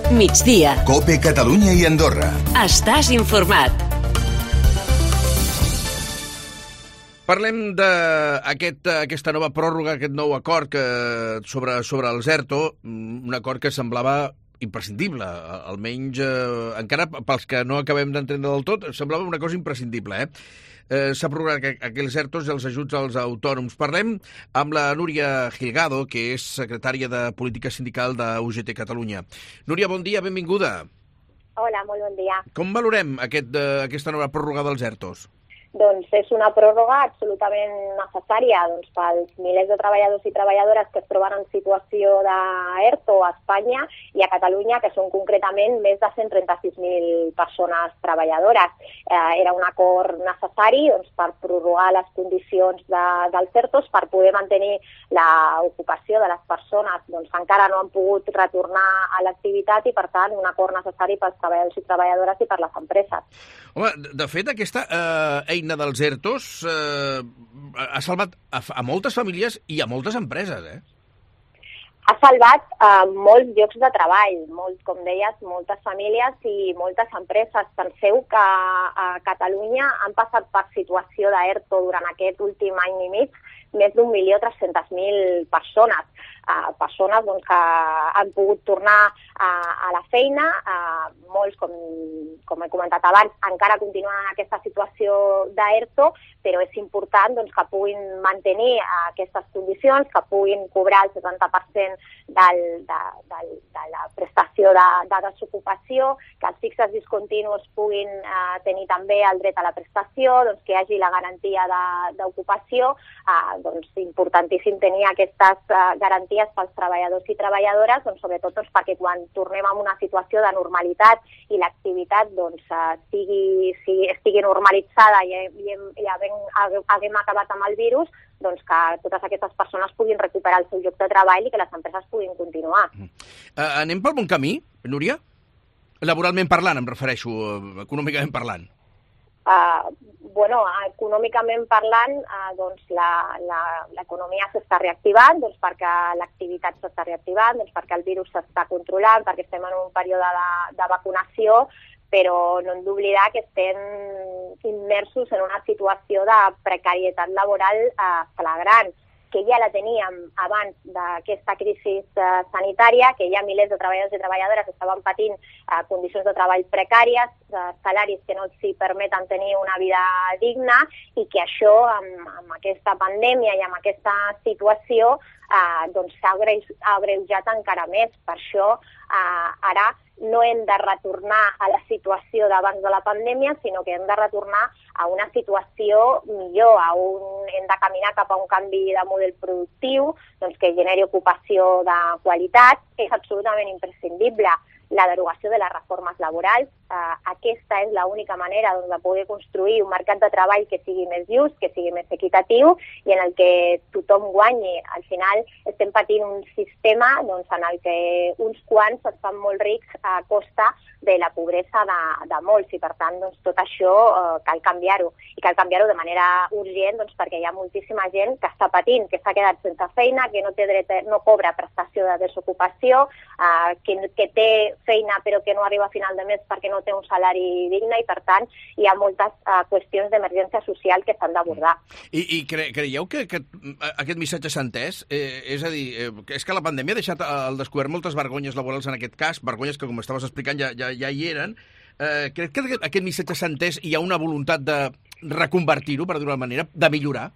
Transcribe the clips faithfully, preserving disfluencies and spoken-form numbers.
migdia. COPE Catalunya i Andorra. Estàs informat. Parlem d'aquesta aquest, nova pròrroga, aquest nou acord que, sobre, sobre el ERTO, un acord que semblava imprescindible, almenys eh, encara pels que no acabem d'entendre del tot, semblava una cosa imprescindible, eh? Eh, s'ha prorrogat aquells ERTOs i els ajuts als autònoms. Parlem amb la Núria Gilgado, que és secretària de Política Sindical de U G T Catalunya. Núria, bon dia, benvinguda. Hola, molt bon dia. Com valorem aquest, eh, aquesta nova pròrroga dels ERTOs? Doncs és una pròrroga absolutament necessària doncs, pels milers de treballadors i treballadores que es troben en situació d'ERTO a Espanya i a Catalunya, que són concretament més de cent trenta-sis mil persones treballadores. Eh, era un acord necessari doncs, per prorrogar les condicions de, dels ERTOs, per poder mantenir l'ocupació de les persones doncs, que encara no han pogut retornar a l'activitat i, per tant, un acord necessari pels treballadors i treballadores i per les empreses. Home, de fet, aquesta eh, eina dels ERTOs eh, ha salvat a, a moltes famílies i a moltes empreses, eh? Ha salvat eh, molts llocs de treball, molt, com deies, moltes famílies i moltes empreses. Penseu que a Catalunya han passat per situació d'ERTO durant aquest últim any i mig més d'un milió tres-centes mil persones. Uh, persones doncs, que han pogut tornar uh, a la feina. Uh, molts, com, com he comentat abans, encara continuen en aquesta situació d'ERTO, però és important doncs, que puguin mantenir uh, aquestes condicions, que puguin cobrar el setanta per cent del, de, del, de la prestació de, de desocupació, que els fixes discontinus puguin uh, tenir també el dret a la prestació, doncs, que hi hagi la garantia d'ocupació. Uh, doncs, importantíssim tenir aquestes uh, garanties pels treballadors i treballadores, doncs, sobretot doncs, perquè quan tornem a una situació de normalitat i l'activitat doncs, sigui, sigui, estigui normalitzada i, i, i haguem, haguem acabat amb el virus, doncs que totes aquestes persones puguin recuperar el seu lloc de treball i que les empreses puguin continuar. Uh, anem pel bon camí, Núria? Laboralment parlant, em refereixo, uh, econòmicament parlant. Uh, bueno, econòmicament parlant, uh, doncs l'economia s'està reactivant, doncs perquè l'activitat s'està reactivant, doncs perquè el virus s'està controlant, perquè estem en un període de, de vacunació, però no hem d'oblidar que estem immersos en una situació de precarietat laboral uh, flagrant, que ja la teníem abans d'aquesta crisi eh, sanitària, que ja milers de treballadors i treballadores estaven patint eh, condicions de treball precàries, eh, salaris que no els permeten tenir una vida digna, i que això, amb, amb aquesta pandèmia i amb aquesta situació, eh, doncs s'ha agreujat encara més. Per això, eh, ara no hem de retornar a la situació d'abans de la pandèmia, sinó que hem de retornar a una situació millor, a un, hem de caminar cap a un canvi de model productiu, doncs, que generi ocupació de qualitat. És absolutament imprescindible la derogació de les reformes laborals. Eh, aquesta és l'única manera doncs, de poder construir un mercat de treball que sigui més just, que sigui més equitatiu i en el que tothom guanyi. Al final estem patint un sistema doncs, en el que uns quants es fan molt rics a costa de la pobresa de, de molts, i per tant doncs, tot això eh, cal canviar-ho, i cal canviar-ho de manera urgent doncs, perquè hi ha moltíssima gent que està patint, que s'ha quedat sense feina, que no té dret, no cobra prestació de desocupació, eh, que, que té feina però que no arriba a final de mes perquè no té un salari digne, i per tant hi ha moltes uh, qüestions d'emergència social que s'han d'abordar. I, i cre creieu que, que aquest missatge s'ha entès? Eh, és a dir, eh, és que la pandèmia ha deixat al descobert moltes vergonyes laborals en aquest cas, vergonyes que, com estaves explicant, ja, ja, ja hi eren. Eh, crec que aquest missatge s'ha entès i hi ha una voluntat de reconvertir-ho, per dir-ho d'alguna manera, de millorar?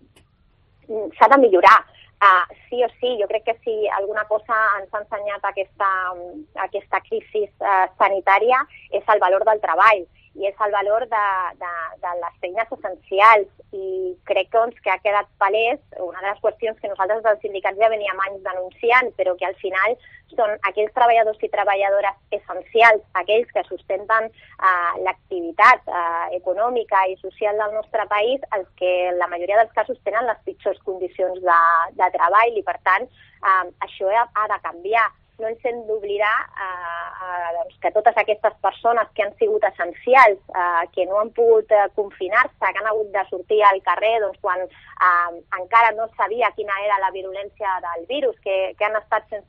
S'ha de millorar. Uh, sí o sí, jo crec que si alguna cosa ens ha ensenyat aquesta, aquesta crisi uh, sanitària és el valor del treball i és el valor de, de, de les feines essencials, i crec doncs, que ha quedat palès una de les qüestions que nosaltres dels sindicats ja veníem anys denunciant, però que al final són aquells treballadors i treballadores essencials, aquells que sustenten uh, l'activitat uh, econòmica i social del nostre país, els que en la majoria dels casos tenen les pitjors condicions de, de treball, i per tant uh, això ha, ha de canviar. No ens hem d'oblidar eh, eh, doncs, que totes aquestes persones que han sigut essencials, eh, que no han pogut eh, confinar-se, que han hagut de sortir al carrer doncs, quan eh, encara no sabia quina era la virulència del virus, que, que han estat sense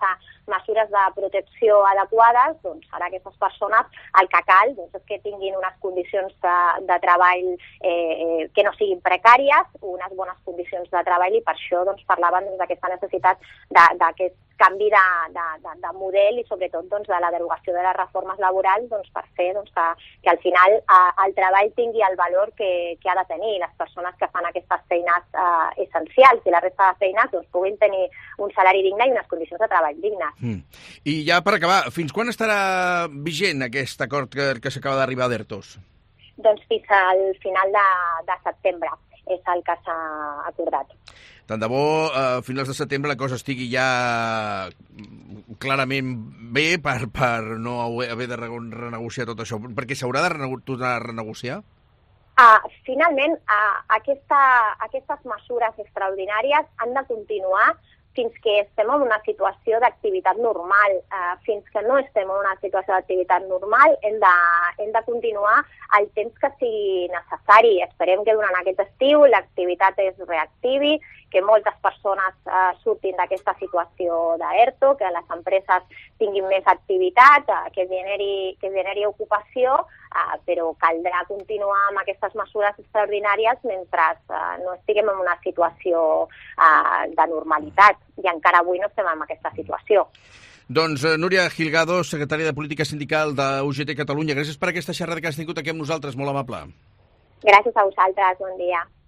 mesures de protecció adequades, doncs ara aquestes persones el que cal doncs, és que tinguin unes condicions de, de treball eh, que no siguin precàries, unes bones condicions de treball, i per això doncs, parlaven doncs, d'aquesta necessitat d'aquest canvi de, de, de, de model i sobretot doncs, de la derogació de les reformes laborals doncs, per fer doncs, que, que al final eh, el treball tingui el valor que, que ha de tenir, les persones que fan aquestes feines eh, essencials i la resta de feines doncs, puguin tenir un salari digne i unes condicions de treball dignes. Mm. I ja per acabar, fins quan estarà vigent aquest acord que, que s'acaba d'arribar a d'ERTOs? Doncs fins al final de, de setembre és el que s'ha acordat. Tant de bo a finals de setembre la cosa estigui ja clarament bé per, per no haver de renegociar tot això, perquè s'haurà de tornar a renegociar? Uh, finalment, uh, aquesta, aquestes mesures extraordinàries han de continuar fins que estem en una situació d'activitat normal. Uh, fins que no estem en una situació d'activitat normal hem de, hem de continuar el temps que sigui necessari. Esperem que durant aquest estiu l'activitat es reactivi, que moltes persones uh, surtin d'aquesta situació d'ERTO, que les empreses tinguin més activitat, uh, que, generi, que generi ocupació, uh, però caldrà continuar amb aquestes mesures extraordinàries mentre uh, no estiguem en una situació uh, de normalitat. I encara avui no estem en aquesta situació. Doncs uh, Núria Gilgado, secretària de Política Sindical de U G T Catalunya, gràcies per aquesta xerrada que has tingut aquí amb nosaltres, molt amable. Gràcies a vosaltres, bon dia.